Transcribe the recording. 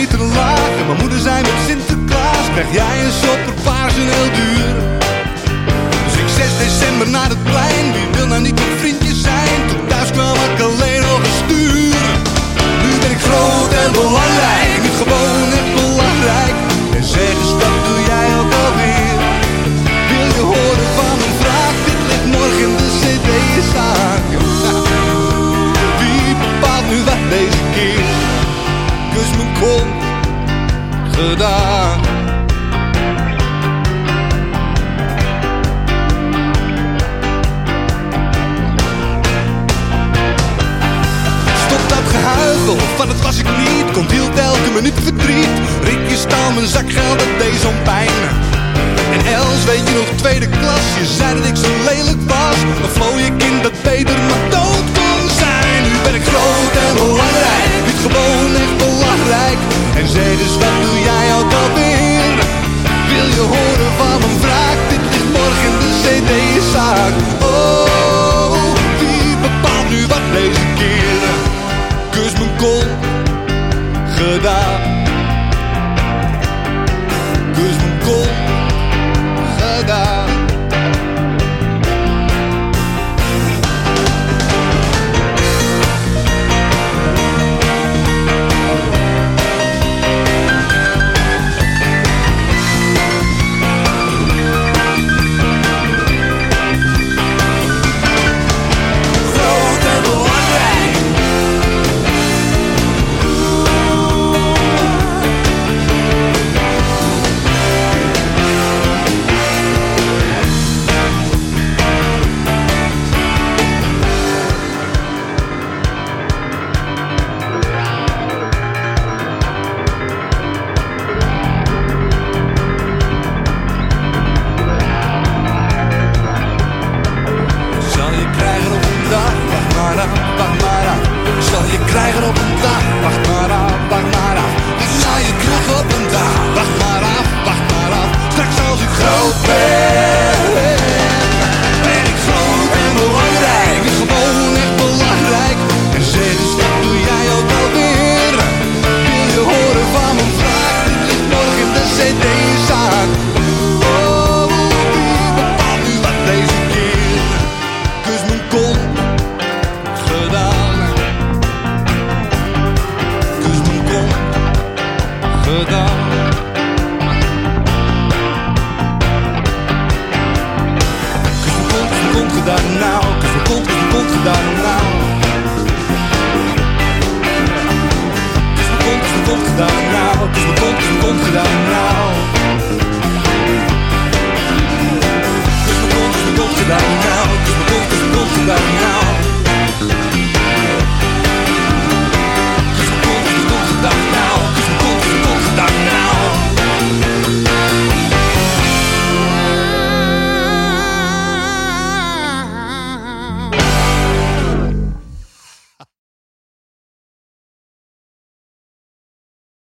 meter laag. En mijn moeder zei met Sinterklaas krijg jij een shopperpaars en heel duur. Dus ik 6 december naar het plein, wie wil nou niet mijn vriendje zijn? Toen thuis kwam ik alleen nog een stuur. Nu ben ik groot en belangrijk, niet gewoon echt belangrijk. En zeg eens, wat doe jij ook alweer? Wil je horen van mijn vraag? Dit ligt morgen in de cd-zaak. Wie bepaalt nu wat deze keer? Kus mijn kont, gedaan. Stop dat gehuichel, van het was ik niet. Komt hield elke minuut verdriet. Riekje stal mijn zakgeld, dat deed zo'n pijn. En Els, weet je nog, tweede klas. Je zei dat ik zo lelijk was. Dan vlooi ik in dat Peter maar dood kon zijn. Nu ben ik groot en belangrijk, niet gewoon echt belangrijk. En zeg dus, wat doe jij ook alweer? Wil je horen van mijn wraak? Dit ligt morgen in de cd-zaak. Oh, wie bepaalt nu wat deze keer? Kus mijn kont, gedaan. Kus mijn kont, gedaan. Zal je krijgen op een dag, wacht maar af, wacht maar af. Dat zal je krijgen op een dag, wacht maar af, wacht maar af. Straks als ik groot ben, ben ik groot en belangrijk. Niet gewoon echt belangrijk. En zeg eens, wat doe jij ook alweer? Wil je horen van mijn vraag? Dit ligt morgen in de cd-zaak. Oh, wie bepaalt nu wat deze keer? Kus mijn kont, gedaan. Gedaan.